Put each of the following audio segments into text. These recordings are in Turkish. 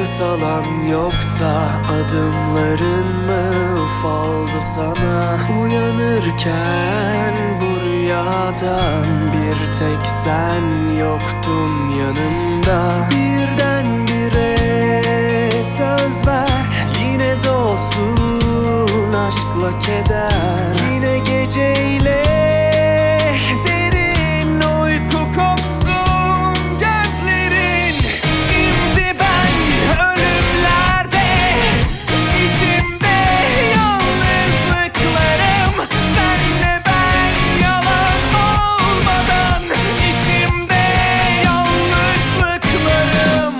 kısalan yoksa adımların mı ufaldı sana? Uyanırken bu rüyadan bir tek sen yoktun yanımda. Birdenbire söz ver, yine dolsun aşkla keder. Yine geceyle derin uyku kopsun gözlerin. Şimdi ben ölümlerde, içimde yalnızlıklarım. Senle ben yalan olmadan, içimde yanlışlıklarım.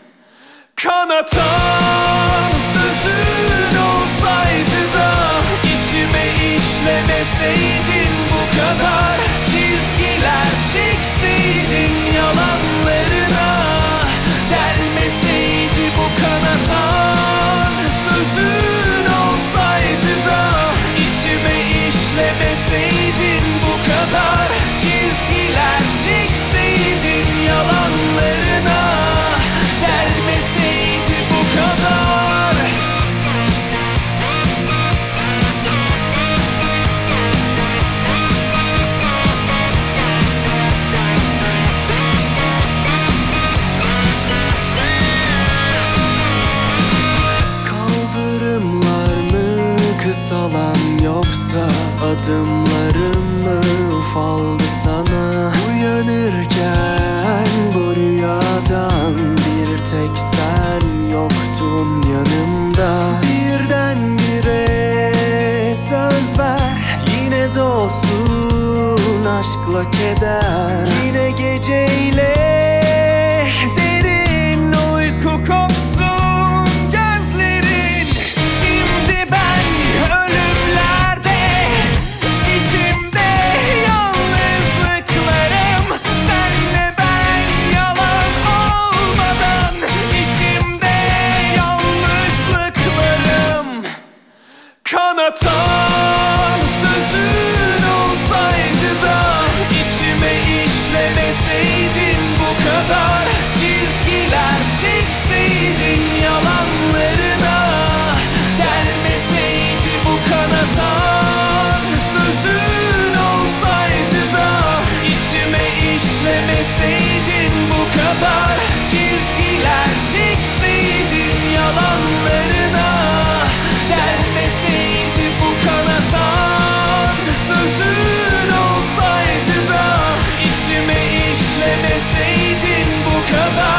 Kanatan sözün olsaydı da içime işlemeseydin bu kadar. Çizgiler çekseydin yalanlarına, delmeseydi bu kanatan sözün olsaydı da içime işlemeseydin bu kadar. Çizgiler çekseydin yalanlarına, delmeseydi bu kadar. Kaldırımlar mı kısalan yoksa adımlarım mı ufaldı sana? Uyanırken bu rüyadan bir tek sen yoktun yanımda. Birdenbire söz ver, yine dolsun aşkla keder. Yine geceyle derin uyku kopsun gözlerin. Şimdi ben ölümlerde, içimde yalnızlıklarım. Senle ben yalan olmadan, içimde yanlışlıklarım. Kanatan sözün olsaydı da içime işlemeseydin bu kadar. Çizgiler çekseydin yalanlarına, delmeseydi bu kanatan sözün olsaydı da içime işlemeseydin bu kadar. Çizgiler çekseydin yalanlarına, delmeseydi bu kanatan sözün olsaydı da içime işlemeseydin bu kadar.